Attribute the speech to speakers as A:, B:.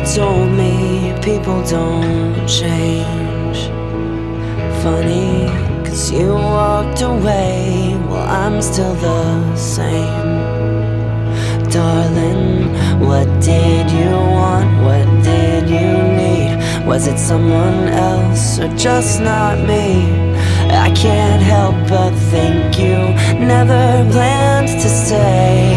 A: told me people don't change. Funny, 'cause you walked away while I'm still the same. Darling, what did you want? What did you need? Was it someone else or just not me? I can't help but think you never planned to stay.